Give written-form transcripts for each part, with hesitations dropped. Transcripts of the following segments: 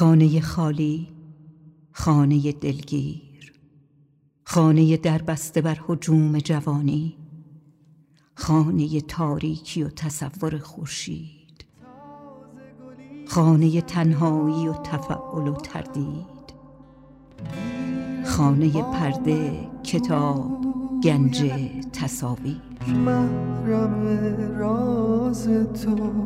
خانه خالی، خانه دلگیر، خانه دربسته بر هجوم جوانی، خانه تاریکی و تصور خورشید، خانه تنهایی و تفاعل و تردید، خانه پرده، کتاب، گنج، تصاویر. محرم راز تو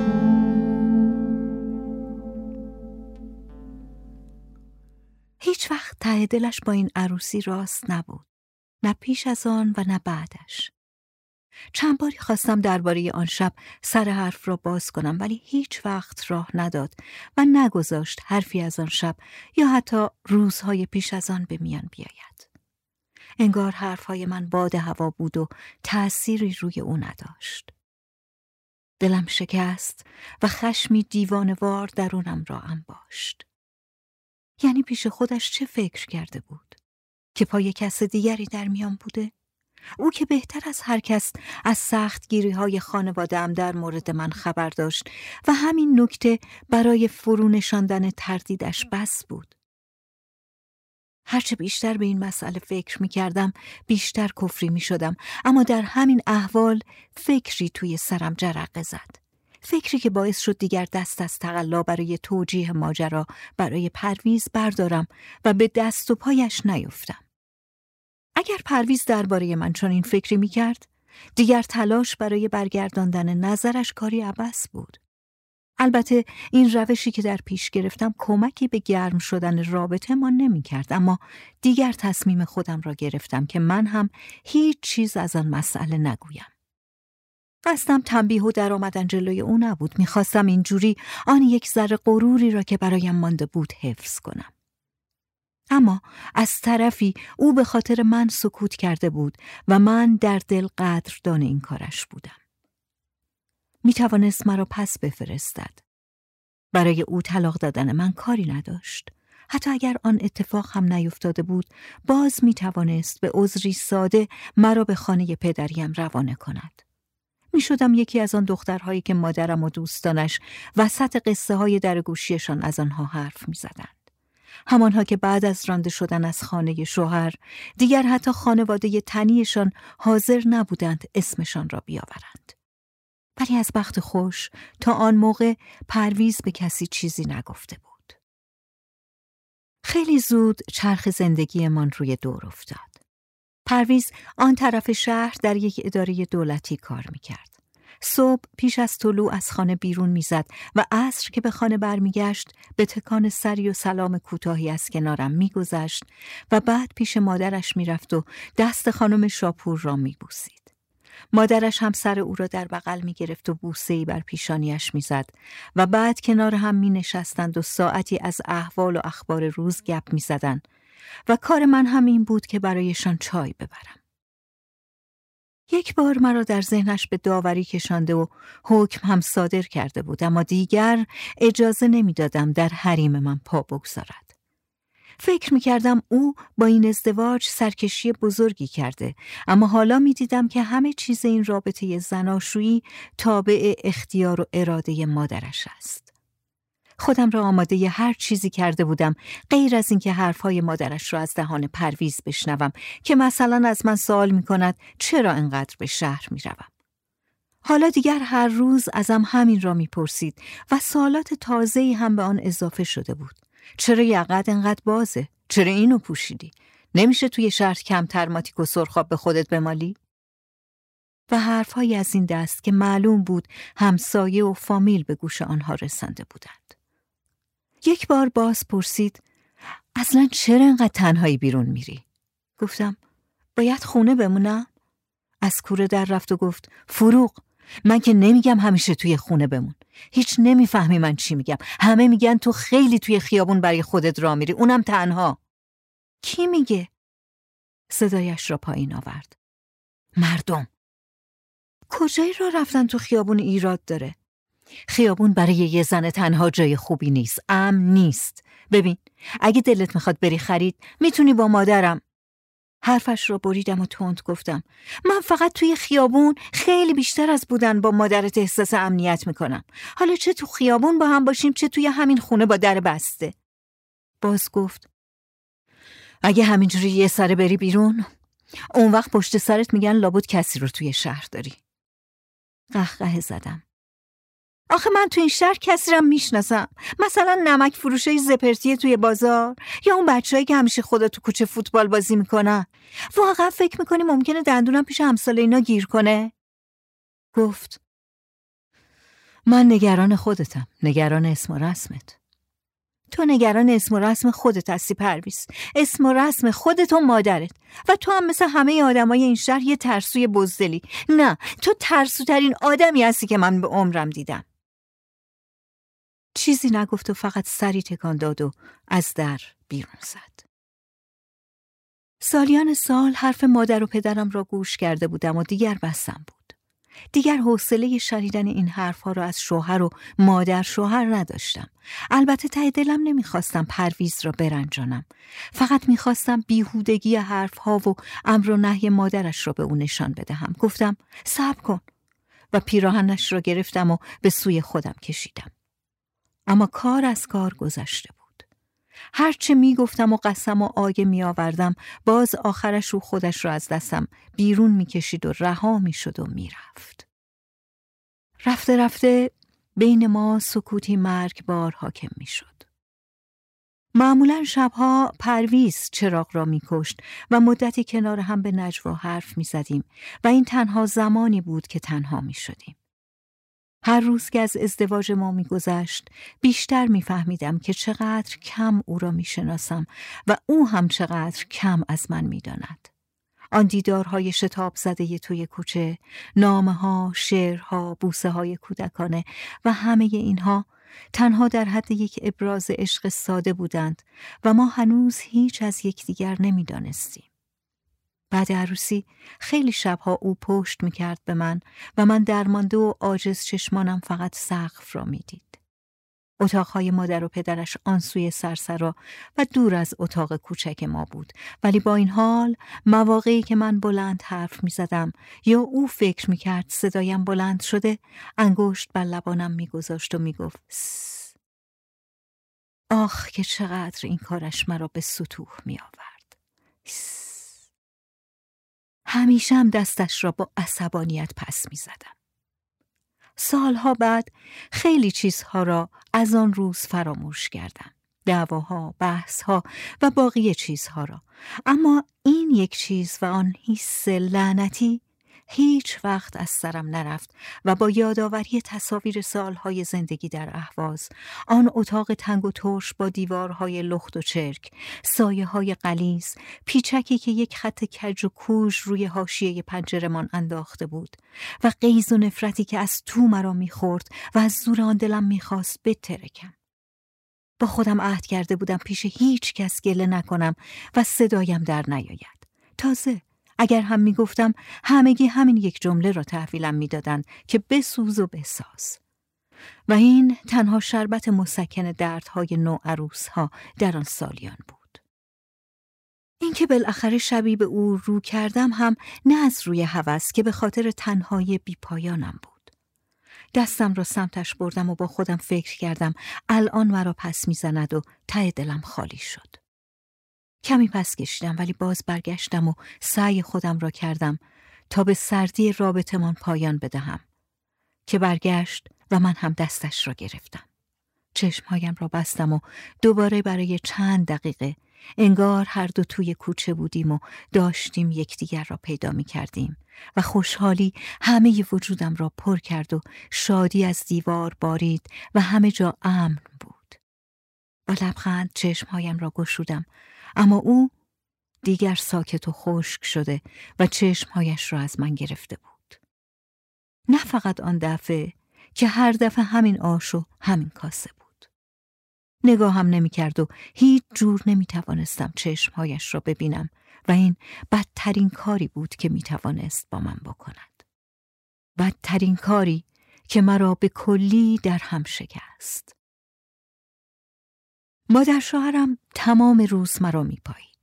هیچ وقت ته دلش با این عروسی راست نبود، نه پیش از آن و نه بعدش. چند باری خواستم درباره آن شب سر حرف را باز کنم، ولی هیچ وقت راه نداد و نگذاشت حرفی از آن شب یا حتی روزهای پیش از آن به میان بیاید. انگار حرفهای من باد هوا بود و تأثیری روی او نداشت. دلم شکست و خشمی دیوانه‌وار درونم را انباشت. یعنی پیش خودش چه فکر کرده بود؟ که پای کس دیگری در میان بوده؟ او که بهتر از هر کس از سختگیری‌های خانواده‌ام در مورد من خبر داشت و همین نکته برای فرو نشاندن تردیدش بس بود. هرچه بیشتر به این مسئله فکر می‌کردم، بیشتر کفری می‌شدم، اما در همین احوال فکری توی سرم جرقه زد. فکری که باعث شد دیگر دست از تقلا برای توجیه ماجرا برای پرویز بردارم و به دست و پایش نیفتم. اگر پرویز درباره من چنین فکری می‌کرد، دیگر تلاش برای برگرداندن نظرش کاری عبث بود. البته این روشی که در پیش گرفتم کمکی به گرم شدن رابطه ما نمی‌کرد، اما دیگر تصمیم خودم را گرفتم که من هم هیچ چیز از آن مسئله نگویم. قصدم تنبیه و در آمدن جلوی او نبود. می‌خواستم اینجوری آن یک ذره غروری را که برایم مانده بود حفظ کنم. اما از طرفی او به خاطر من سکوت کرده بود و من در دل قدردان این کارش بودم. می‌توانست مرا پس بفرستد. برای او طلاق دادن من کاری نداشت. حتی اگر آن اتفاق هم نیفتاده بود، باز می‌توانست به عذری ساده مرا به خانه پدریم روانه کند. می‌شدم یکی از آن دخترهایی که مادرم و دوستانش وسط قصه‌های در گوشیشان از آنها حرف می‌زدند. همانها که بعد از رانده شدن از خانه شوهر دیگر حتی خانواده تنیشان حاضر نبودند اسمشان را بیاورند. ولی از بخت خوش تا آن موقع پرویز به کسی چیزی نگفته بود. خیلی زود چرخ زندگیمان روی دور افتاد. پرویز آن طرف شهر در یک اداره دولتی کار میکرد. صبح پیش از طلوع از خانه بیرون میزد و عصر که به خانه برمیگشت به تکان سری و سلام کوتاهی از کنارم میگذشت و بعد پیش مادرش میرفت و دست خانم شاپور را میبوسید. مادرش هم سر او را در بغل میگرفت و بوسه‌ای بر پیشانیش میزد و بعد کنار هم مینشستند و ساعتی از احوال و اخبار روز گپ میزدند و کار من هم این بود که برایشان چای ببرم. یک بار مرا در ذهنش به داوری کشانده و حکم هم صادر کرده بود، اما دیگر اجازه نمیدادم در حریم من پا بگذارد. فکر میکردم او با این ازدواج سرکشی بزرگی کرده، اما حالا میدیدم که همه چیز این رابطه زناشویی تابع اختیار و اراده مادرش است. خودم را آماده ی هر چیزی کرده بودم غیر از اینکه حرفهای مادرش را از دهان پرویز بشنوم که مثلا از من سوال میکند چرا انقدر به شهر میروم. حالا دیگر هر روز ازم همین را میپرسید و سوالات تازه‌ای هم به آن اضافه شده بود. چرا یقت انقدر بازه؟ چرا اینو پوشیدی؟ نمیشه توی شهر کمتر ماتیک و سرخاب به خودت بمالی؟ و حرفهایی از این دست که معلوم بود همسایه و فامیل به گوش آنها رسانده بودند. یک بار باز پرسید اصلا چرا انقدر تنهایی بیرون میری؟ گفتم باید خونه بمونم؟ از کوره در رفت و گفت فروغ، من که نمیگم همیشه توی خونه بمون. هیچ نمیفهمی من چی میگم. همه میگن تو خیلی توی خیابون برای خودت راه میری، اونم تنها. کی میگه؟ صدایش را پایین آورد. مردم. کجای راه رفتن تو خیابون ایراد داره؟ خیابون برای یه زن تنها جای خوبی نیست، امن نیست. ببین، اگه دلت میخواد بری خرید میتونی با مادرم. حرفش را بریدم و تند گفتم من فقط توی خیابون خیلی بیشتر از بودن با مادرت احساس امنیت میکنم. حالا چه تو خیابون با هم باشیم چه توی همین خونه با در بسته. باز گفت اگه همینجوری یه سره بری بیرون اون وقت پشت سرت میگن لابد کسی رو توی شهر داری. قهقه زدم. آخه من تو این شهر کسی رو میشناسم، مثلا نمک فروشای زپرتی توی بازار یا اون بچه‌ای که همیشه خدا تو کوچه فوتبال بازی میکنن. واقعا فکر میکنی ممکنه دندونم پیش همسال اینا گیر کنه؟ گفت من نگران خودتم، نگران اسم و رسمت. تو نگران اسم و رسم خودت هستی پرویز، اسم و رسم خودت و مادرت، و تو هم مثل همه آدمای این شهر یه ترسوی بزدلی. نه، تو ترسوترین آدمی هستی که من به عمرم دیدم. چیزی نگفت و فقط سری تکان داد و از در بیرون زد. سالیان سال حرف مادر و پدرم را گوش کرده بودم و دیگر بسم بود. دیگر حوصله شنیدن این حرفها را از شوهر و مادر شوهر نداشتم. البته ته دلم نمیخواستم پرویز را برنجانم. فقط میخواستم بیهودگی حرفها و امر و نهی مادرش را به او نشان بدهم. گفتم صبر کن و پیراهنش را گرفتم و به سوی خودم کشیدم. اما کار از کار گذشته بود. هرچه میگفتم و قسم و آگه میآوردم باز آخرش رو خودش را از دستم بیرون میکشید و رها میشد و میرفت. رفته رفته بین ما سکوتی مرگبار حاکم میشد. معمولا شبها پرویز چراغ را میکشت و مدتی کنار هم به نجوا حرف میزدیم و این تنها زمانی بود که تنها میشدیم. هر روز که از ازدواج ما میگذشت بیشتر میفهمیدم که چقدر کم او را میشناسم و او هم چقدر کم از من میداند. آن دیدارهای شتاب زده توی کوچه، نامه‌ها، شعرها، بوسه‌های کودکانه و همه اینها تنها در حد یک ابراز عشق ساده بودند و ما هنوز هیچ از یکدیگر نمیدانستیم. بعد عروسی خیلی شبها او پشت میکرد به من و من درمانده و عاجز چشمانم فقط سقف را میدید. اتاقهای مادر و پدرش آن سوی سرسرا و دور از اتاق کوچک ما بود، ولی با این حال مواقعی که من بلند حرف میزدم یا او فکر میکرد صدایم بلند شده، انگشت بر لبانم میگذاشت و میگفت سس. آخ که چقدر این کارش مرا به ستوه میآورد. سس. همیشه هم دستش را با عصبانیت پس می زدم. سالها بعد خیلی چیزها را از آن روز فراموش کردم. دعواها، بحثها و باقی چیزها را. اما این یک چیز و آن حس لعنتی هیچ وقت از سرم نرفت و با یادآوری تصاویر سالهای زندگی در اهواز، آن اتاق تنگ و ترش با دیوارهای لخت و چرک، سایه‌های غلیظ، پیچکی که یک خط کج و کوژ روی حاشیه پنجره‌مان انداخته بود و غیظ و نفرتی که از تو مرا می‌خورد و از زور آن دلم می‌خواست بترکم. با خودم عهد کرده بودم پیش هیچ کس گله نکنم و صدایم در نیاید. تازه اگر هم میگفتم همگی همین یک جمله را تحویلم میدادند که بسوز و بساز. و این تنها شربت مسکن دردهای نوعروسها در آن سالیان بود. اینکه بالاخره شبی به او رو کردم هم نه از روی هوس که به خاطر تنهایی بیپایانم بود. دستم را سمتش بردم و با خودم فکر کردم الان مرا پس میزند و ته دلم خالی شد. کمی پس کشیدم ولی باز برگشتم و سعی خودم را کردم تا به سردی رابطمان پایان بدهم که برگشت و من هم دستش را گرفتم. چشمهایم را بستم و دوباره برای چند دقیقه انگار هر دو توی کوچه بودیم و داشتیم یکدیگر را پیدا می کردیم و خوشحالی همه وجودم را پر کرد و شادی از دیوار بارید و همه جا امن بود. با لبخند چشمهایم را گشودم، اما او دیگر ساکت و خشک شده و چشمهایش را از من گرفته بود. نه فقط آن دفعه که هر دفعه همین آش و همین کاسه بود. نگاهم نمی کرد و هیچ جور نمی توانستم چشمهایش را ببینم و این بدترین کاری بود که می توانست با من بکند. بدترین کاری که مرا به کلی در هم شکست. مادر شوهرم تمام روز مرا می پایید.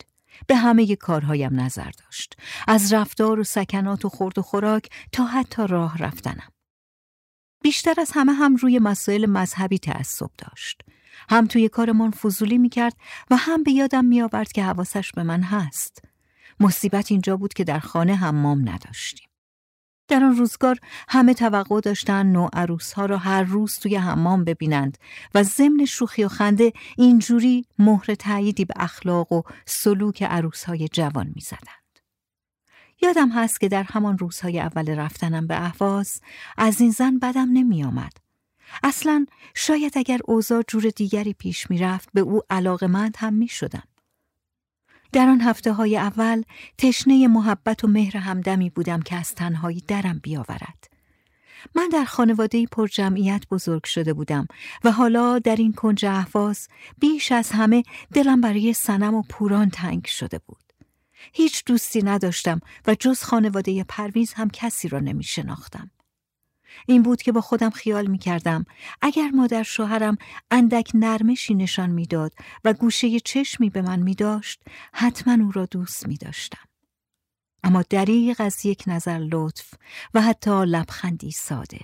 به همه کارهایم نظر داشت، از رفتار و سکنات و خورد و خوراک تا حتی راه رفتنم. بیشتر از همه هم روی مسائل مذهبی تعصب داشت. هم توی کارمان فضولی میکرد و هم به یادم میآورد که حواسش به من هست. مصیبت اینجا بود که در خانه حمام نداشتیم. در آن روزگار همه توقع داشتن نوعروس‌ها را هر روز توی حمام ببینند و ضمن شوخی و خنده اینجوری مهر تأییدی به اخلاق و سلوک عروس‌های جوان می‌زدند. یادم هست که در همان روزهای اول رفتنم به اهواز از این زن بدم نمی‌آمد. اصلاً شاید اگر اوضاع جور دیگری پیش می‌رفت به او علاقه‌مند هم می‌شدم. در آن هفته‌های اول تشنه محبت و مهر همدمی بودم که از تنهایی درم بیاورد. من در خانواده‌ای پر جمعیت بزرگ شده بودم و حالا در این کنج اهواز بیش از همه دلم برای صنم و پوران تنگ شده بود. هیچ دوستی نداشتم و جز خانواده پرویز هم کسی را نمی شناختم. این بود که با خودم خیال می کردم اگر مادر شوهرم اندک نرمشی نشان می داد و گوشه چشمی به من می داشت، حتما او را دوست می داشتم. اما دریغ از یک نظر لطف و حتی لبخندی ساده.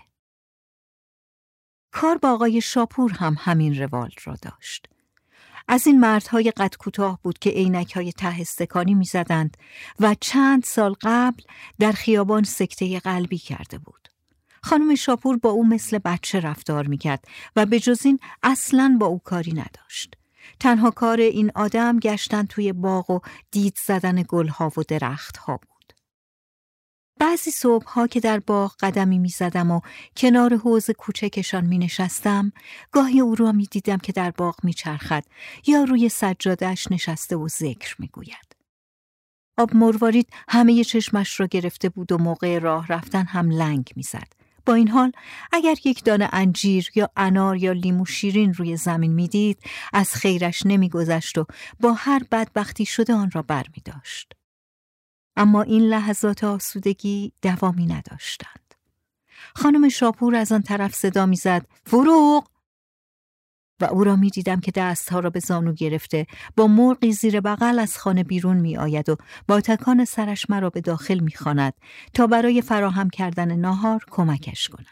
کار با آقای شاپور هم همین روال را داشت. از این مردهای قد کوتاه بود که عینک‌های ته استکانی می زدند و چند سال قبل در خیابان سکته قلبی کرده بود. خانم شاپور با او مثل بچه رفتار میکرد و به جز این اصلاً با او کاری نداشت. تنها کار این آدم گشتن توی باغ و دید زدن گلها و درختها بود. بعضی صبحها که در باغ قدمی میزدم و کنار حوض کوچکشان مینشستم، گاهی او را میدیدم که در باغ میچرخد یا روی سجاده‌اش نشسته و ذکر میگوید. آب مروارید همه چشمش را گرفته بود و موقع راه رفتن هم لنگ میزد. با این حال اگر یک دانه انجیر یا انار یا لیمو شیرین روی زمین میدید، از خیرش نمیگذشت و با هر بدبختی شده آن را بر می داشت. اما این لحظات آسودگی دوامی نداشتند. خانم شاپور از آن طرف صدا میزد فروغ، و او را می دیدم که دستها را به زانو گرفته با مرغی زیر بغل از خانه بیرون می آید و با تکان سرش مرا به داخل می خواند تا برای فراهم کردن ناهار کمکش کنم.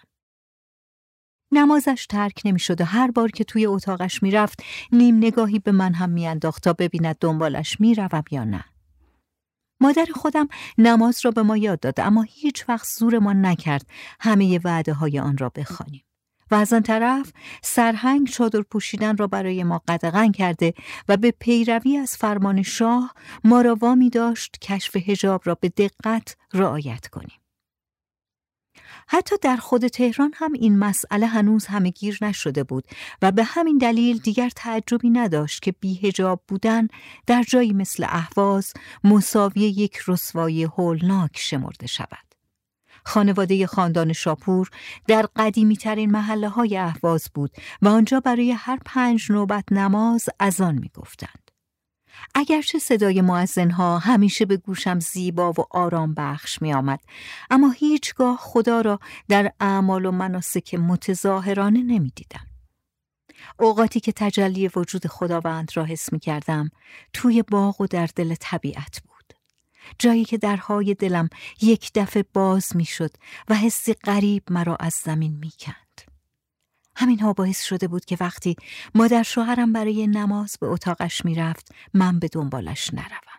نمازش ترک نمی شد و هر بار که توی اتاقش می رفت نیم نگاهی به من هم می انداخت تا ببیند دنبالش می روم یا نه. مادر خودم نماز را به ما یاد داد، اما هیچ وقت زورمان نکرد همه وعده های آن را بخوانیم. و از آن طرف سرهنگ چادر پوشیدن را برای ما قدغن کرده و به پیروی از فرمان شاه ما را وامی داشت کشف حجاب را به دقت رعایت کنیم. حتی در خود تهران هم این مسئله هنوز همه‌گیر نشده بود و به همین دلیل دیگر تعجبی نداشت که بی حجاب بودن در جایی مثل اهواز مساوی یک رسوایی هولناک شمرده شود. خانواده خاندان شاپور در قدیمی ترین محله های اهواز بود و آنجا برای هر 5 نوبت نماز اذان می گفتند. اگرچه صدای مؤذنها همیشه به گوشم زیبا و آرام بخش می آمد، اما هیچگاه خدا را در اعمال و مناسک متظاهرانه نمی دیدم. اوقاتی که تجلی وجود خداوند را حس می کردم توی باغ و در دل طبیعت بود. جایی که درهای دلم یک دفعه باز می شد و حسی غریب مرا از زمین می کند. همینها باعث شده بود که وقتی مادر شوهرم برای نماز به اتاقش می رفت من به دنبالش نروم.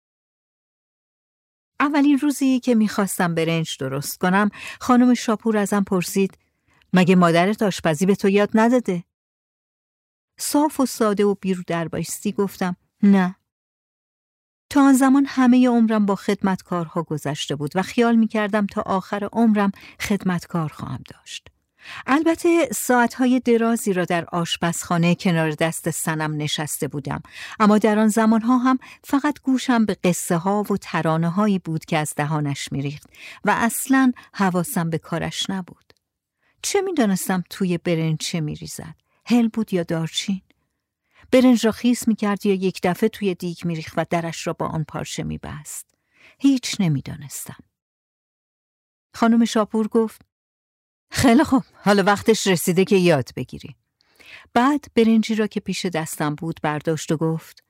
اولین روزی که می خواستم برنج درست کنم خانم شاپور ازم پرسید مگه مادرت آشپزی به تو یاد نداده؟ صاف و ساده و بیرو دربایستی گفتم نه. تا آن زمان همه عمرم با خدمتکارها گذشته بود و خیال می کردم تا آخر عمرم خدمتکار خواهم داشت. البته ساعتهای درازی را در آشپزخانه کنار دست صنم نشسته بودم، اما در آن زمانها هم فقط گوشم به قصه ها و ترانه هایی بود که از دهانش می ریخت و اصلاً حواسم به کارش نبود. چه می دانستم توی برنج چه می ریزد؟ هل بود یا دارچین؟ برنج را خیس می کرد یا یک دفعه توی دیگ می ریخت و درش را با آن پارچه می بست؟ هیچ نمی دانستم. خانم شاپور گفت خیلی خوب، حالا وقتش رسیده که یاد بگیری. بعد برنجی را که پیش دستم بود برداشت و گفت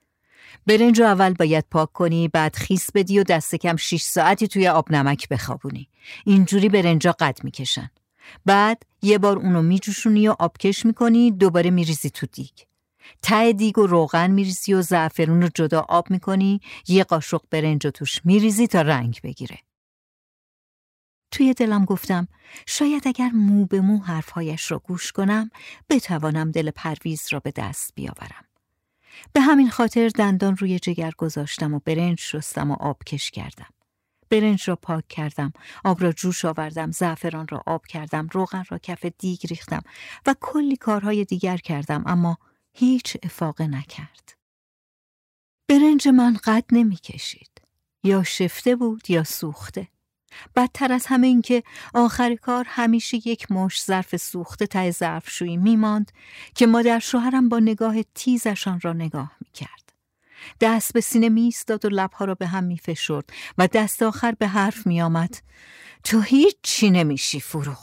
برنج رو اول باید پاک کنی، بعد خیس بدی و دست کم 6 ساعتی توی آب نمک بخوابونی. اینجوری برنجا قد میکشن. بعد یه بار اونو میجوشونی و آبکش میکنی، دوباره میریزی تو دیگ. ته دیگ و روغن میریزی و زعفرون رو جدا آب میکنی، یه قاشق برنج رو توش میریزی تا رنگ بگیره. توی دلم گفتم شاید اگر مو به مو حرفهایش را گوش کنم بتوانم دل پرویز را به دست بیاورم. به همین خاطر دندان روی جگر گذاشتم و برنج شستم و آبکش کردم. برنج را پاک کردم، آب را جوش آوردم، زعفران را آب کردم، روغن را کف دیگ ریختم و کلی کارهای دیگر کردم، اما هیچ افاقه نکرد. برنج من قد نمی کشید. یا شفته بود یا سوخته. بدتر از همه این که آخر کار همیشه یک مشت ظرف سوخته ته ظرفشویی میماند که مادر شوهرم با نگاه تیزشان را نگاه میکرد. دست به سینه میایستاد و لبها را به هم میفشرد و دست آخر به حرف میآمد: تو هیچ چی نمیشی فروغ.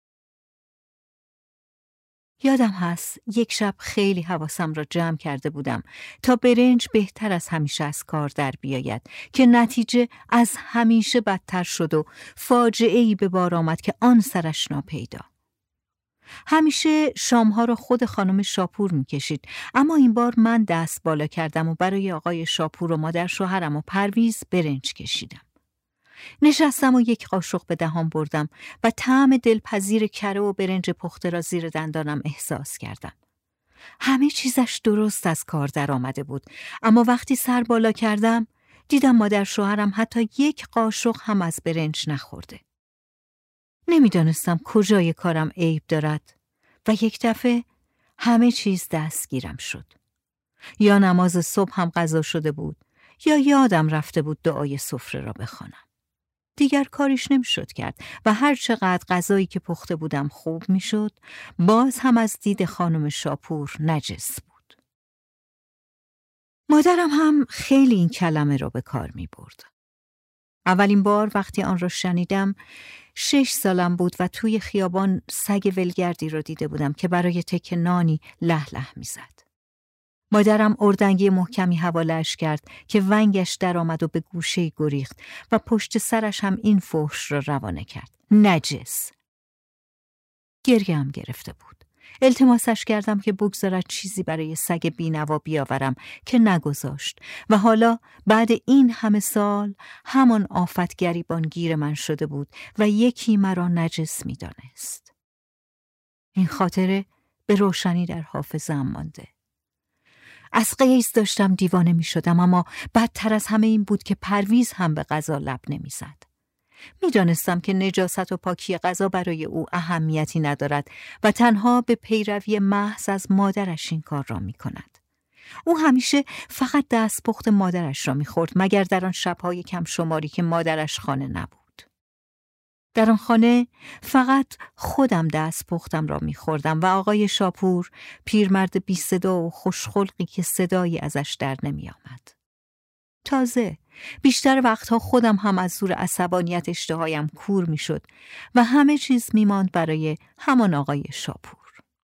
یادم هست یک شب خیلی حواسم را جمع کرده بودم تا برنج بهتر از همیشه از کار در بیاید که نتیجه از همیشه بدتر شد و فاجعه‌ای به بار آمد که آن سرش ناپیدا. همیشه شامها را خود خانم شاپور میکشید، اما این بار من دست بالا کردم و برای آقای شاپور و مادر شوهرم و پرویز برنج کشیدم. نشستم و یک قاشق به دهان بردم و طعم دلپذیر کره و برنج پخته را زیر دندانم احساس کردم. همه چیزش درست از کار در آمده بود، اما وقتی سر بالا کردم دیدم مادر شوهرم حتی یک قاشق هم از برنج نخورده. نمیدانستم کجای کارم عیب دارد و یک دفعه همه چیز دستگیرم شد. یا نماز صبح هم قضا شده بود یا یادم رفته بود دعای سفره را بخوانم. دیگر کاریش نمیشد کرد و هر چقدر غذایی که پخته بودم خوب میشد، باز هم از دید خانم شاپور نجس بود. مادرم هم خیلی این کلمه را به کار می برد. اولین بار وقتی آن را شنیدم 6 سالم بود و توی خیابان سگ ولگردی را دیده بودم که برای تک نانی له له می زد. مادرم اردنگی محکمی حواله‌اش کرد که ونگش در آمد و به گوشه‌ای گریخت و پشت سرش هم این فحش را روانه کرد: نجس. گریه‌ام گرفته بود. التماسش کردم که بگذارد چیزی برای سگ بینوا بیاورم که نگذاشت و حالا بعد این همه سال همان آفت گریبان گیر من شده بود و یکی مرا نجس می دانست. این خاطره به روشنی در حافظه‌ام مانده. از غیظ داشتم دیوانه می شدم، اما بدتر از همه این بود که پرویز هم به غذا لب نمی زد. می دانستم که نجاست و پاکی غذا برای او اهمیتی ندارد و تنها به پیروی محض از مادرش این کار را می کند. او همیشه فقط دستپخت مادرش را می خورد، مگر در آن شبهای کم شماری که مادرش خانه نبود. در آن خانه فقط خودم دستپختم را می خوردم و آقای شاپور پیرمرد بی صدا و خوشخلقی که صدایی ازش در نمی آمد. تازه بیشتر وقتها خودم هم از زور عصبانیت اشتهایم کور می شد و همه چیز می ماند برای همان آقای شاپور.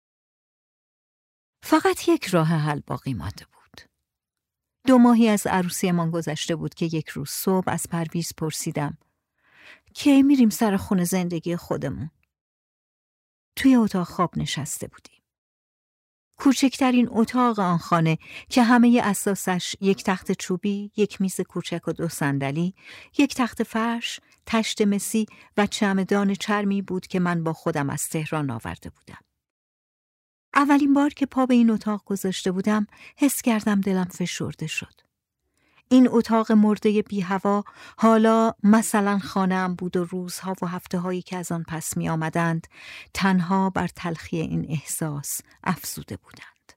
فقط یک راه حل باقی مانده بود. 2 ماهی از عروسیمان گذشته بود که یک روز صبح از پرویز پرسیدم: کی میریم سر خونه زندگی خودمون؟ توی اتاق خواب نشسته بودیم. کوچکترین اتاق آن خانه که همه اساسش یک تخت چوبی، یک میز کوچک و 2 صندلی، یک تخت فرش، تشت مسی و چمدان چرمی بود که من با خودم از تهران آورده بودم. اولین بار که پا به این اتاق گذاشته بودم حس کردم دلم فشرده شد. این اتاق مرده بی هوا حالا مثلا خانه‌ام بود و روزها و هفته‌هایی که از آن پس می آمدند تنها بر تلخی این احساس افزوده بودند.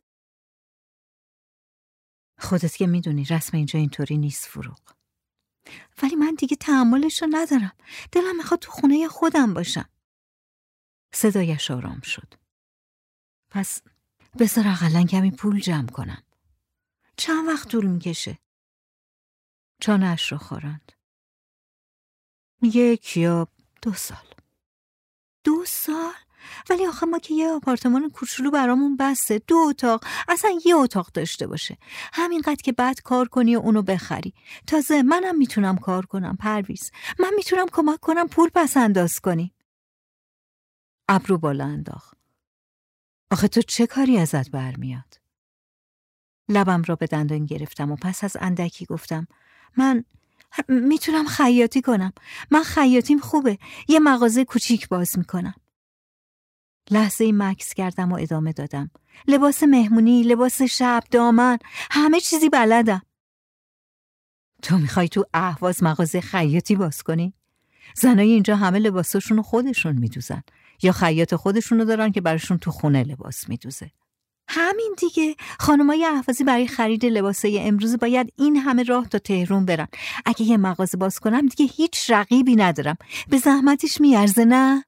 خودت که میدونی رسم اینجا اینطوری نیست فروغ. ولی من دیگه تحملش رو ندارم. دلم میخواد تو خونه خودم باشم. صدایش آرام شد. پس بذار اقلن کمی پول جمع کنم. چند وقت طول میکشه؟ چانه‌اش را خاراند. 1 یا 2 سال. 2 سال؟ ولی آخه ما که یه آپارتمان کوچولو برامون بسته، 2 اتاق، اصلا یه اتاق داشته باشه. همینقدر که بعد کار کنی و اونو بخری. تازه منم میتونم کار کنم پرویز. من میتونم کمک کنم پول پس انداز کنی. ابرو بالا انداخت. آخه تو چه کاری ازت برمیاد؟ لبم را به دندان گرفتم و پس از اندکی گفتم من میتونم خیاطی کنم. من خیاطیم خوبه. یه مغازه کوچیک باز میکنم. لحظه مکث کردم و ادامه دادم. لباس مهمونی، لباس شب، دامن، همه چیزی بلدم. تو میخوای تو اهواز مغازه خیاطی باز کنی؟ زنای اینجا همه لباساشونو خودشون میدوزن یا خیاط خودشونو دارن که براشون تو خونه لباس میدوزه. همین دیگه، خانمای اهوازی برای خرید لباسای امروز باید این همه راه تا تهران برن. اگه یه مغازه باز کنم دیگه هیچ رقیبی ندارم. به زحمتش میارزه نه؟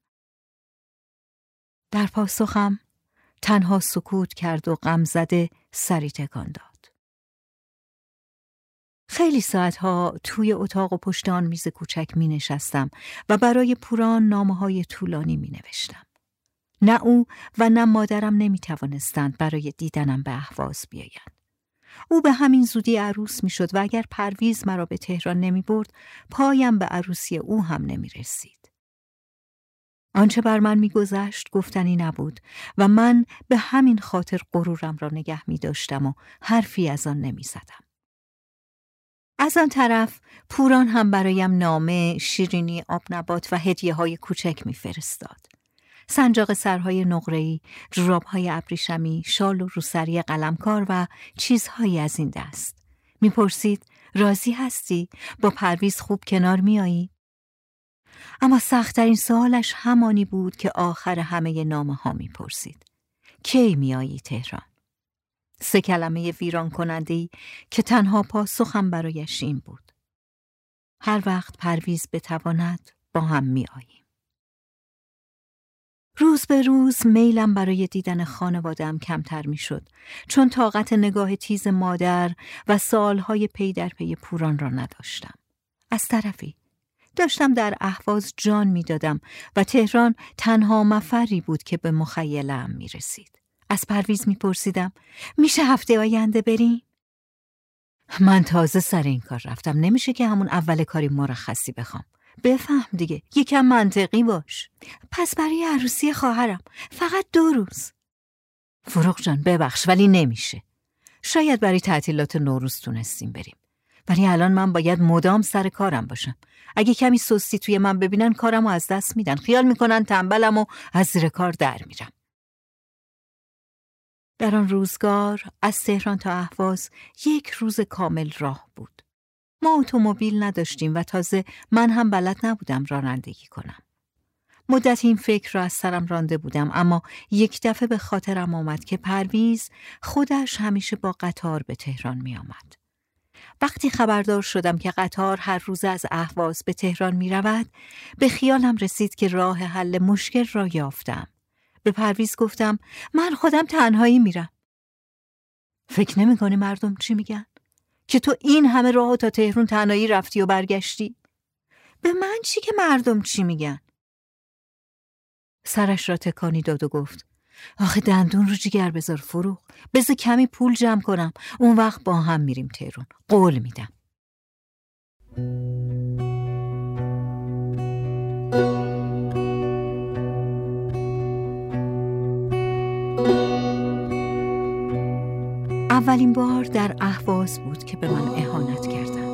در پاسخم تنها سکوت کرد و غمزده سری تکان داد. خیلی ساعتها توی اتاق و پشت آن میز کوچک می نشستم و برای پوران نامه‌های طولانی می نوشتم. نه او و نه مادرم نمی توانستند برای دیدنم به اهواز بیایند. او به همین زودی عروس می شد و اگر پرویز مرا به تهران نمی برد، پایم به عروسی او هم نمی رسید. آنچه بر من می گذشت گفتنی نبود و من به همین خاطر غرورم را نگه می داشتم و حرفی از آن نمی زدم. از آن طرف پوران هم برایم نامه، شیرینی، آبنبات و هدیه‌های کوچک می فرستاد. سنجاق سرهای نقره‌ای، جوراب‌های ابریشمی، شال و روسری قلمکار و چیزهایی از این دست. می پرسید راضی هستی؟ با پرویز خوب کنار می آیی؟ اما سخت‌ترین سوالش همانی بود که آخر همه نامه‌ها می پرسید. کی می آیی تهران؟ 3 کلمه ویران کننده‌ای که تنها پاسخم برایش این بود. هر وقت پرویز بتواند با هم می آییم. روز به روز میلم برای دیدن خانواده‌ام کمتر می شد، چون طاقت نگاه تیز مادر و سالهای پی در پی پوران را نداشتم. از طرفی داشتم در اهواز جان می دادم و تهران تنها مفری بود که به مخیله‌ام می رسید. از پرویز می پرسیدم میشه هفته آینده بریم؟ من تازه سر این کار رفتم، نمیشه که همون اول کاری مرخصی بخوام. بفهم دیگه، یکم منطقی باش. پس برای عروسی خواهرم فقط 2 روز. فروغ جان ببخش ولی نمیشه. شاید برای تعطیلات نوروز تونستیم بریم، ولی الان من باید مدام سر کارم باشم. اگه کمی سستی توی من ببینن کارمو از دست میدن، خیال میکنن تنبلم و از زیر کار در میرم. در آن روزگار از تهران تا اهواز 1 روز کامل راه بود. ما اتومبیل نداشتیم و تازه من هم بلد نبودم رانندگی کنم. مدت این فکر را از سرم رانده بودم، اما یک دفعه به خاطرم آمد که پرویز خودش همیشه با قطار به تهران می آمد. وقتی خبردار شدم که قطار هر روز از اهواز به تهران می رود، به خیالم رسید که راه حل مشکل را یافتم. به پرویز گفتم من خودم تنهایی میرم. فکر نمی‌کنی مردم چی میگن؟ که تو این همه راه تا تهران تنهایی رفتی و برگشتی؟ به من چی که مردم چی میگن؟ سرش را تکانی داد و گفت آخه دندون رو جگر بذار فروغ، بذار کمی پول جمع کنم، اون وقت با هم میریم تهران، قول میدم. اولین بار در اهواز بود که به من اهانت کردند.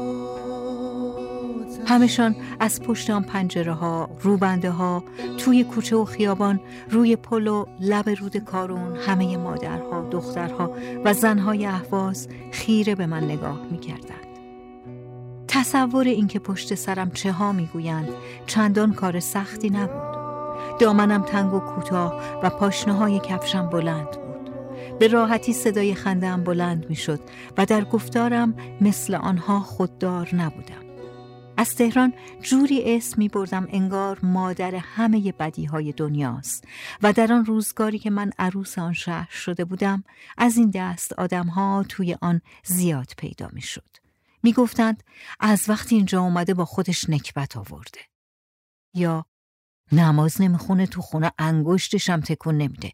همشان از پشت آن پنجره‌ها، روبنده‌ها، توی کوچه و خیابان، روی پل و لب رود کارون، همه مادرها، دخترها و زنهای اهواز خیره به من نگاه می‌کردند. تصور اینکه پشت سرم چه ها میگویند چندان کار سختی نبود. دامنم تنگ و کوتاه و پاشنه‌های کفشم بلند بود. به راحتی صدای خنده‌ام بلند می‌شد و در گفتارم مثل آنها خوددار نبودم. از تهران جوری اسم می‌بردم انگار مادر همه بدیهای دنیاست و در آن روزگاری که من عروس آن شهر شده بودم از این دست آدم‌ها توی آن زیاد پیدا می‌شد. می‌گفتند از وقتی اینجا اومده با خودش نکبت آورده، یا نماز نمیخونه، تو خونه انگشتش هم تکون نمیده.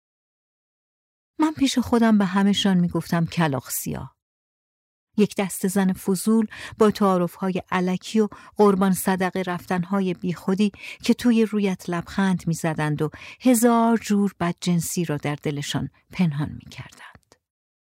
من پیش خودم به همه‌شان میگفتم کلاغ سیاه. یک دست زن فضول با تعارف‌های الکی و قربان صدقه رفتن‌های بیخودی که توی رویت لبخند می‌زدند و هزار جور بدجنسی را در دلشان پنهان می‌کردند.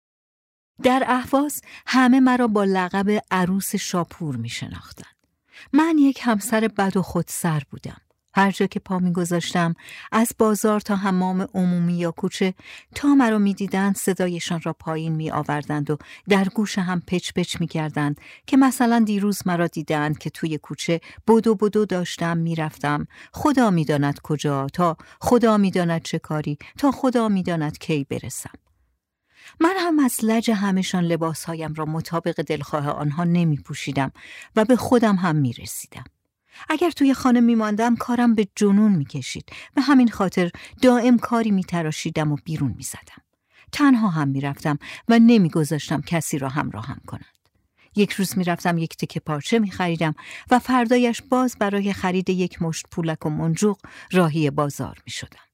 در اهواز همه مرا با لقب عروس شاپور می‌شناختند. من یک همسر بد و خودسر بودم. هر جا که پا می‌گذاشتم، از بازار تا حمام عمومی یا کوچه، تا مرا می‌دیدند صدایشان را پایین می‌آوردند و در گوش هم پچ پچ می‌کردند که مثلا دیروز مرا دیدند که توی کوچه بدو داشتم می‌رفتم، خدا می‌داند کجا، تا خدا می‌داند چه کاری، تا خدا می‌داند کی برسم. من هم از لج همه‌شان لباسهایم را مطابق دلخواه آنها نمی‌پوشیدم و به خودم هم می‌رسیدم. اگر توی خانه میماندم کارم به جنون میکشید. به همین خاطر دائم کاری میتراشیدم و بیرون میزدم. تنها هم میرفتم و نمیگذاشتم کسی را همراهم کنند. یک روز میرفتم یک تکه پارچه میخریدم و فردایش باز برای خرید یک مشت پولک و منجوق راهی بازار میشدم.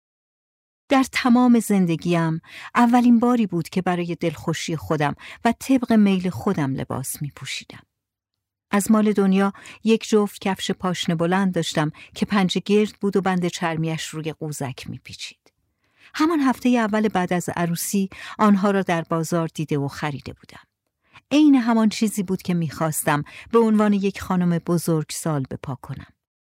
در تمام زندگیم اولین باری بود که برای دلخوشی خودم و طبق میل خودم لباس میپوشیدم. از مال دنیا یک جفت کفش پاشنه بلند داشتم که پنجه گرد بود و بند چرمیش روی قوزک میپیچید. همان هفته اول بعد از عروسی آنها را در بازار دیده و خریده بودم. عین همان چیزی بود که میخواستم به عنوان یک خانم بزرگسال به پا کنم.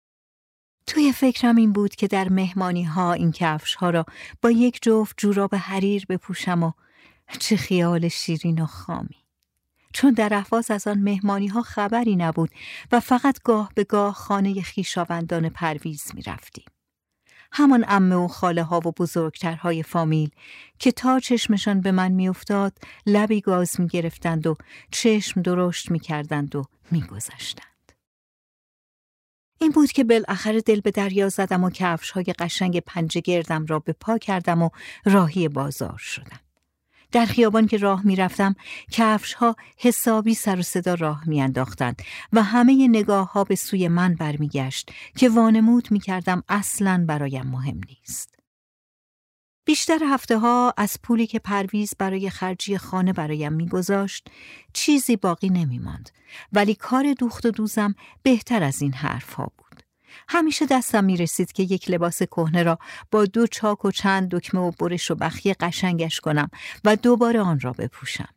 توی فکرم این بود که در مهمانی ها این کفش ها را با یک جفت جوراب حریر بپوشم و چه خیال شیرین و خامی. چون در اهواز از آن مهمانی ها خبری نبود و فقط گاه به گاه خانه خویشاوندان پرویز می رفتیم. همان عمه و خاله ها و بزرگترهای فامیل که تا چشمشان به من می افتاد لبی گاز می گرفتند و چشم درشت می کردند و می گذشتند. این بود که بالاخره دل به دریا زدم و کفش های قشنگ پنجه گردم را به پا کردم و راهی بازار شدم. در خیابان که راه می رفتم کفش ها حسابی سر و صدا راه می انداختند و همه نگاه ها به سوی من برمی گشت که وانمود می کردم اصلاً برایم مهم نیست. بیشتر هفته ها از پولی که پرویز برای خرجی خانه برایم می گذاشت چیزی باقی نمی ماند، ولی کار دوخت و دوزم بهتر از این حرف ها بود. همیشه دستم می رسید که یک لباس کهنه را با 2 چاک و چند دکمه و برش و بخیه قشنگش کنم و دوباره آن را بپوشم.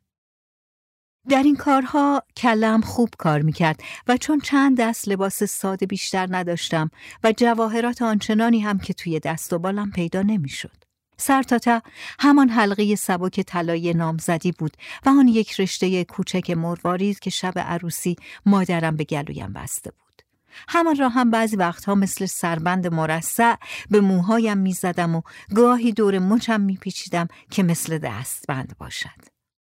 در این کارها کلم خوب کار می کرد و چون چند دست لباس ساده بیشتر نداشتم و جواهرات آنچنانی هم که توی دست و بالم پیدا نمی شد. سر تا ته همان حلقه سبک طلایی نامزدی بود و آن یک رشته کوچک مروارید که شب عروسی مادرم به گلویم بسته بود. همان را هم بعضی وقتها مثل سربند مرصع به موهایم می زدم و گاهی دور مچم می پیچیدم که مثل دستبند باشد.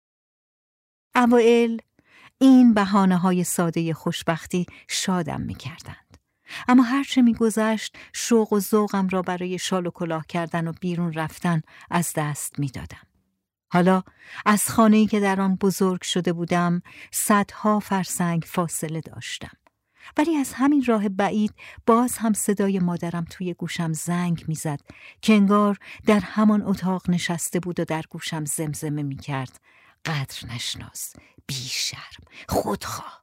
اوایل این بهانه‌های ساده خوشبختی شادم می کردند. اما هرچه می گذشت شوق و ذوقم را برای شال و کلاه کردن و بیرون رفتن از دست می دادم. حالا از خانه‌ای که در آن بزرگ شده بودم صدها فرسنگ فاصله داشتم. ولی از همین راه بعید باز هم صدای مادرم توی گوشم زنگ میزد که انگار در همان اتاق نشسته بود و در گوشم زمزمه میکرد: قدر نشناس، بیشرم، خودخواه.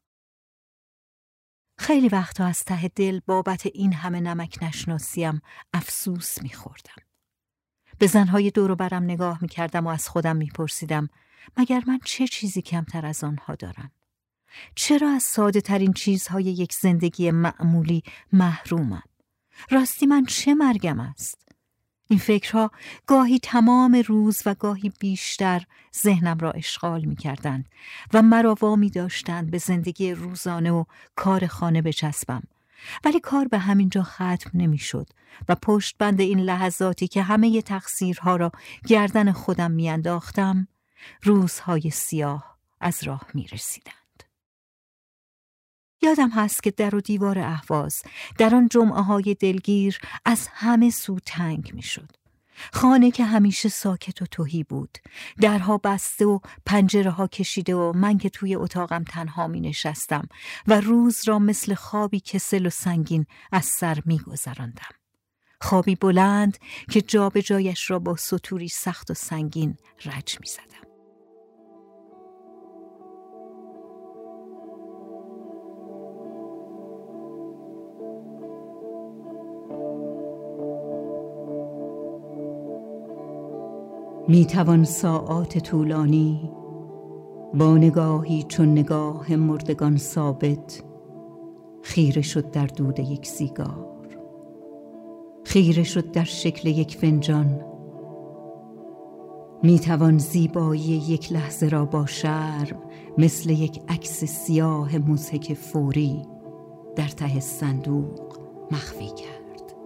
خیلی وقتا از ته دل بابت این همه نمک نشناسیم افسوس میخوردم. به زنهای دور و برم نگاه میکردم و از خودم میپرسیدم مگر من چه چیزی کمتر از آنها دارم؟ چرا از ساده ترین چیزهای یک زندگی معمولی محرومم؟ راستی من چه مرگم است؟ این فکرها گاهی تمام روز و گاهی بیشتر ذهنم را اشغال می کردند و مرا وامی داشتند به زندگی روزانه و کار خانه بچسبم. ولی کار به همین جا ختم نمی شد و پشت بند این لحظاتی که همه تقصیرها را گردن خودم می انداختم، روزهای سیاه از راه می رسیدند. یادم هست که در و دیوار اهواز در آن جمعه های دلگیر از همه سو تنگ می شد. خانه که همیشه ساکت و تهی بود، درها بسته و پنجره ها کشیده و من که توی اتاقم تنها می نشستم و روز را مثل خوابی کسل و سنگین از سر می گذراندم. خوابی بلند که جا به جایش را با سطوری سخت و سنگین رج می زدم. می توان ساعات طولانی با نگاهی چون نگاه مردگان ثابت خیره شد در دود یک سیگار، خیره شد در شکل یک فنجان. می توان زیبایی یک لحظه را با شرم مثل یک عکس سیاه مضحک فوری در ته صندوق مخفی کرد.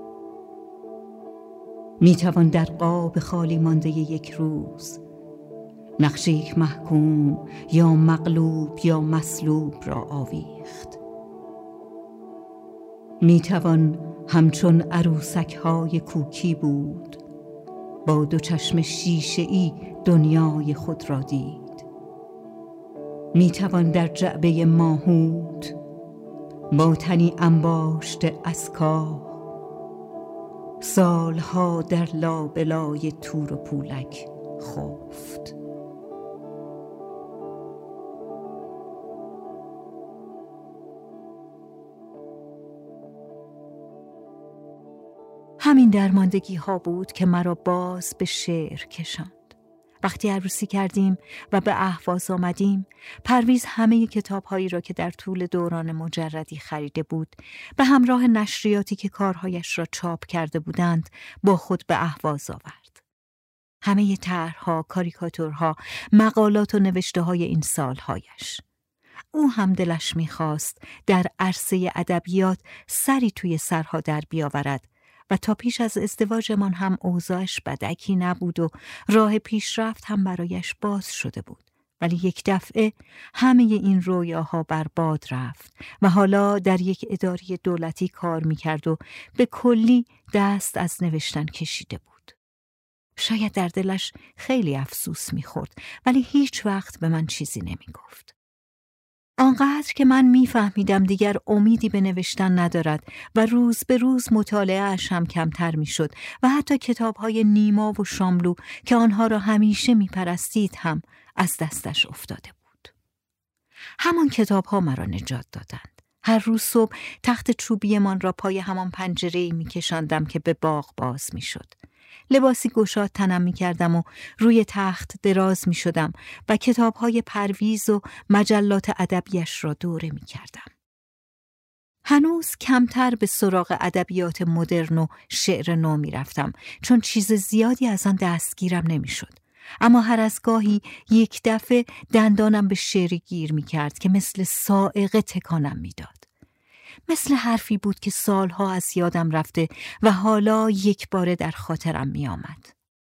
می توان در قاب خالی مانده یک روز نقش یک محکوم یا مغلوب یا مصلوب را آویخت. می توان همچون عروسک های کوکی بود با دو چشم شیشه‌ای دنیای خود را دید. می توان در جعبه ماهوت با تنی انباشته از کاه سالها در لابلای تور و پولک خفت. همین درماندگی ها بود که مرا باز به شعر کشاند. وقتی عروسی کردیم و به اهواز آمدیم، پرویز همه کتاب هایی را که در طول دوران مجردی خریده بود به همراه نشریاتی که کارهایش را چاپ کرده بودند با خود به اهواز آورد. همه طرح‌ها، کاریکاتورها، مقالات و نوشته های این سالهایش. او هم دلش می‌خواست در عرصه ادبیات سری توی سرها در بیاورد و تا پیش از ازدواجمان هم اوضاعش بدکی نبود و راه پیشرفت هم برایش باز شده بود. ولی یک دفعه همه این رویاها بر باد رفت و حالا در یک اداره دولتی کار میکرد و به کلی دست از نوشتن کشیده بود. شاید در دلش خیلی افسوس میخورد ولی هیچ وقت به من چیزی نمیگفت. آنقدر که من میفهمیدم دیگر امیدی به نوشتن ندارد و روز به روز مطالعه‌اش هم کمتر میشد و حتی کتاب‌های نیما و شاملو که آنها را همیشه میپرستید هم از دستش افتاده بود. همان کتاب‌ها مرا نجات دادند. هر روز صبح تخت چوبیمان را پای همان پنجره‌ای میکشاندم که به باغ باز میشد. لباسی گشاد تنم می کردم و روی تخت دراز می شدم و کتاب‌های پرویز و مجلات ادبیش را دوره می کردم. هنوز کمتر به سراغ ادبیات مدرن و شعر نو می رفتم چون چیز زیادی از آن دستگیرم نمی شد. اما هر از گاهی یک دفعه دندانم به شعری گیر می کرد که مثل صاعقه تکانم می داد. مثل حرفی بود که سالها از یادم رفته و حالا یک باره در خاطرم می آمد.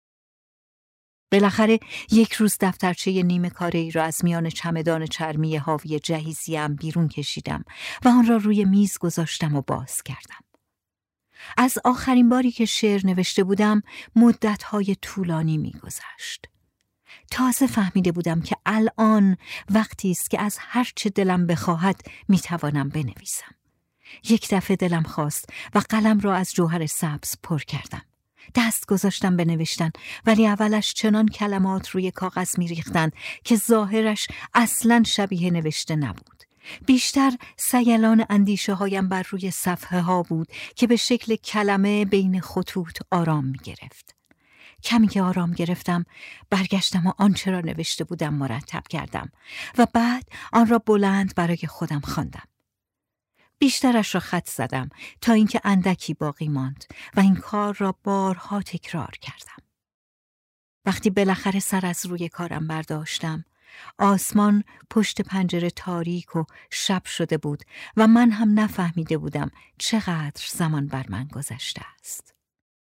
بالاخره یک روز دفترچه نیمه کاره‌ای را از میان چمدان چرمی حاوی جهیزیم بیرون کشیدم و آن را روی میز گذاشتم و باز کردم. از آخرین باری که شعر نوشته بودم مدت‌های طولانی می‌گذشت. تازه فهمیده بودم که الان وقتی است که از هر چه دلم بخواهد می‌توانم بنویسم. یک دفعه دلم خواست و قلم را از جوهر سبز پر کردم. دست گذاشتم به نوشتن ولی اولش چنان کلمات روی کاغذ می‌ریختند که ظاهرش اصلاً شبیه نوشته نبود. بیشتر سیلان اندیشه هایم بر روی صفحه ها بود که به شکل کلمه بین خطوط آرام می گرفت. کمی که آرام گرفتم برگشتم و آنچه را نوشته بودم مرتب کردم و بعد آن را بلند برای خودم خواندم. بیشترش را خط زدم تا اینکه اندکی باقی ماند و این کار را بارها تکرار کردم. وقتی بالاخره سر از روی کارم برداشتم، آسمان پشت پنجره تاریک و شب شده بود و من هم نفهمیده بودم چقدر زمان بر من گذشته است.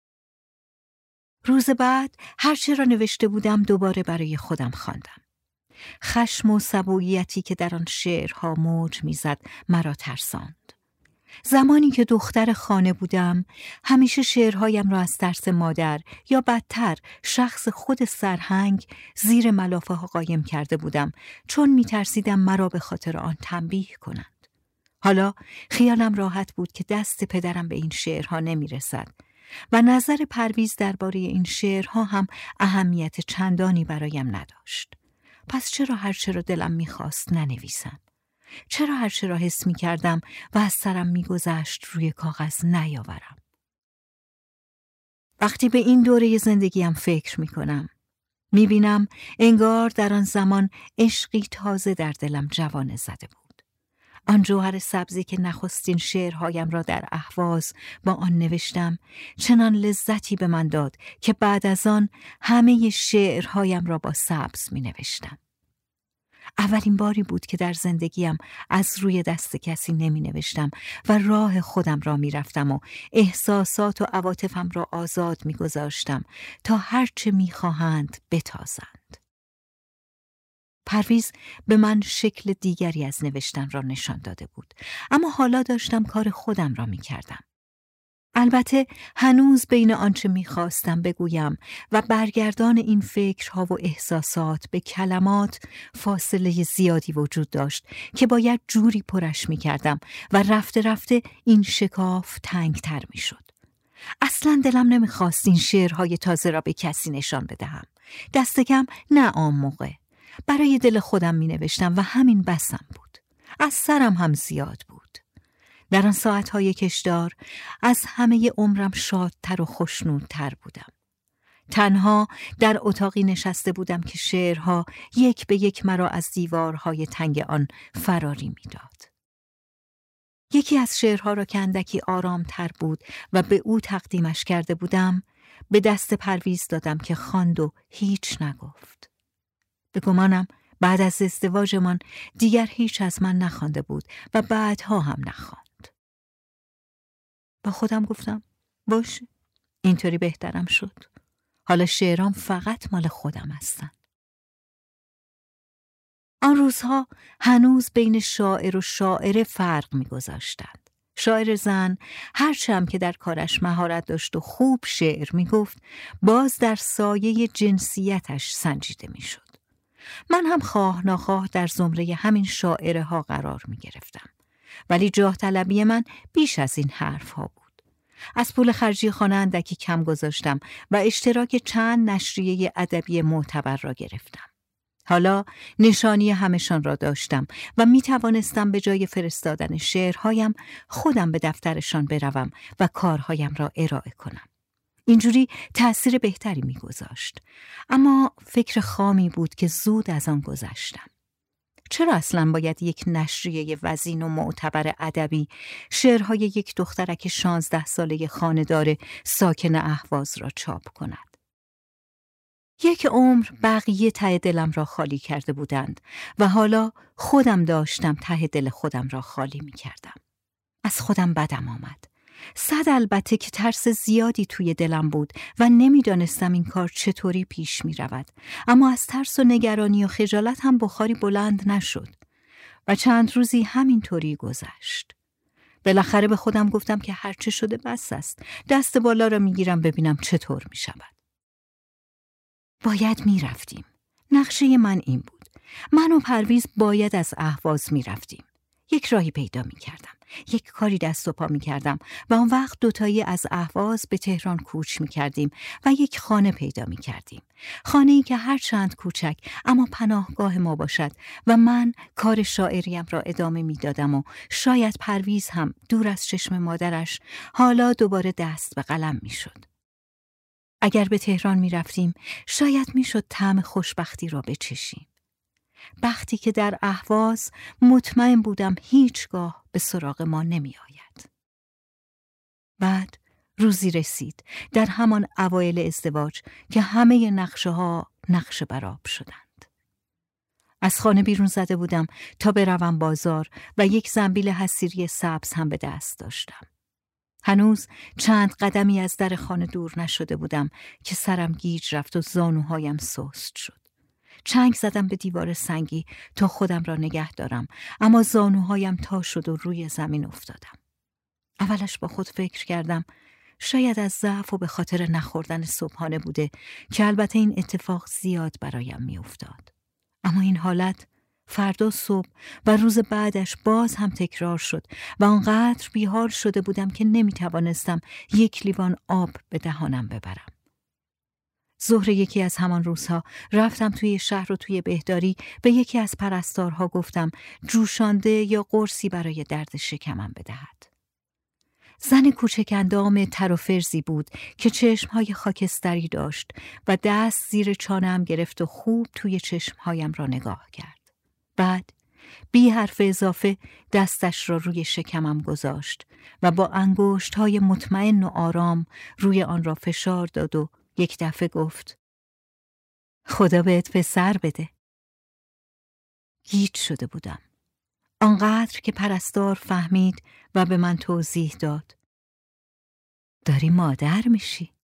روز بعد هرچه را نوشته بودم دوباره برای خودم خواندم. خشم و سبوییتی که در آن شعرها موج میزد مرا ترساند. زمانی که دختر خانه بودم، همیشه شعرهایم را از ترس مادر یا بدتر شخص خود سرهنگ زیر ملافه ها قایم کرده بودم، چون می‌ترسیدم مرا به خاطر آن تنبیه کنند. حالا خیالم راحت بود که دست پدرم به این شعرها نمی‌رسد و نظر پرویز درباره این شعرها هم اهمیت چندانی برایم نداشت. پس چرا هرچه را دلم می‌خواست ننویسم؟ چرا هرچه را حس می‌کردم و از سرم می‌گذشت روی کاغذ نیاورم؟ وقتی به این دوره زندگیم فکر می‌کنم، می‌بینم انگار در آن زمان عشقی تازه در دلم جوانه زده بود. آن جوهر سبزی که نخستین شعرهایم را در اهواز با آن نوشتم، چنان لذتی به من داد که بعد از آن همه شعرهایم را با سبز می‌نوشتم. اولین باری بود که در زندگیم از روی دست کسی نمی نوشتم و راه خودم را می رفتم و احساسات و عواطفم را آزاد می گذاشتم تا هرچه می خواهند بتازند. پرویز به من شکل دیگری از نوشتن را نشان داده بود، اما حالا داشتم کار خودم را می کردم. البته هنوز بین آنچه می‌خواستم بگویم و برگردان این فکرها و احساسات به کلمات فاصله زیادی وجود داشت که باید جوری پرش می‌کردم و رفته رفته این شکاف تنگتر می‌شد. اصلاً دلم نمی‌خواست این شعرهای تازه را به کسی نشان بدهم. دست کم نه آن موقع. برای دل خودم می‌نوشتم و همین بسم بود. از سرم هم زیاد بود. در آن ساعتهای کشدار از همه عمرم شادتر و خوشنودتر بودم. تنها در اتاقی نشسته بودم که شعرها یک به یک مرا از دیوارهای تنگ آن فراری می‌داد. یکی از شعرها را که اندکی آرامتر بود و به او تقدیمش کرده بودم، به دست پرویز دادم که خواند و هیچ نگفت. به گمانم بعد از ازدواجمان دیگر هیچ از من نخوانده بود و بعدها هم نخواند. با خودم گفتم باشه، اینطوری بهترم شد. حالا شعرام فقط مال خودم هستن. آن روزها هنوز بین شاعر و شاعره فرق می‌گذاشتند. شاعر زن هرچه هم که در کارش مهارت داشت و خوب شعر می‌گفت، باز در سایه جنسیتش سنجیده می‌شد. من هم خواه ناخواه در زمره همین شاعره ها قرار می‌گرفتم. ولی جاه طلبی من بیش از این حرف ها بود. از پول خرجی خانه اندکی کم گذاشتم و اشتراک چند نشریه ادبی معتبر را گرفتم. حالا نشانی همشان را داشتم و می توانستم به جای فرستادن شعرهایم خودم به دفترشان بروم و کارهایم را ارائه کنم. اینجوری تأثیر بهتری می گذاشت. اما فکر خامی بود که زود از آن گذشتم. چرا اصلاً باید یک نشریه وزین و معتبر ادبی شعرهای یک دخترک 16 ساله خانه‌دار ساکن اهواز را چاپ کند؟ یک عمر بقیه ته دلم را خالی کرده بودند و حالا خودم داشتم ته دل خودم را خالی می کردم. از خودم بدم آمد. البته که ترس زیادی توی دلم بود و نمیدانستم این کار چطوری پیش می رود. اما از ترس و نگرانی و خجالت هم بخاری بلند نشد و چند روزی همینطوری گذشت. بالاخره به خودم گفتم که هرچه شده بس است. دست بالا را می گیرم ببینم چطور می شود. باید می رفتیم. نقشه من این بود. من و پرویز باید از اهواز می رفتیم. یک راهی پیدا می کردم. یک کاری دست و پا می کردم و آن وقت دوتایی از اهواز به تهران کوچ می کردیم و یک خانه پیدا می کردیم. خانه‌ای که هر چند کوچک اما پناهگاه ما باشد و من کار شاعریم را ادامه می دادم و شاید پرویز هم دور از چشم مادرش حالا دوباره دست به قلم می شد. اگر به تهران می رفتیم شاید می شد طعم خوشبختی را بچشیم. بختی که در اهواز مطمئن بودم هیچگاه به سراغ ما نمی آید. بعد روزی رسید در همان اوایل ازدواج که همه نقشه ها نقشه برآب شدند. از خانه بیرون زده بودم تا بروم بازار و یک زنبیل حصیری سبز هم به دست داشتم. هنوز چند قدمی از در خانه دور نشده بودم که سرم گیج رفت و زانوهایم سست شد. چنگ زدم به دیوار سنگی تا خودم را نگه دارم، اما زانوهایم تا شد و روی زمین افتادم. اولش با خود فکر کردم شاید از ضعف و به خاطر نخوردن صبحانه بوده که البته این اتفاق زیاد برایم میافتاد. اما این حالت فردا صبح و روز بعدش باز هم تکرار شد و آنقدر بیحال شده بودم که نمیتوانستم 1 لیوان آب به دهانم ببرم. ظهر یکی از همان روزها رفتم توی شهر و توی بهداری به یکی از پرستارها گفتم جوشانده یا قرصی برای درد شکمم بدهد. زن کوچک اندام تر و فرزی بود که چشمهای خاکستری داشت و دست زیر چانه‌ام گرفت و خوب توی چشمهایم را نگاه کرد. بعد بی حرف اضافه دستش را روی شکمم گذاشت و با انگشت‌های مطمئن و آرام روی آن را فشار داد و یک دفعه گفت خدا بهت پسر بده. گیج شده بودم. آنقدر که پرستار فهمید و به من توضیح داد. داری مادر میشی.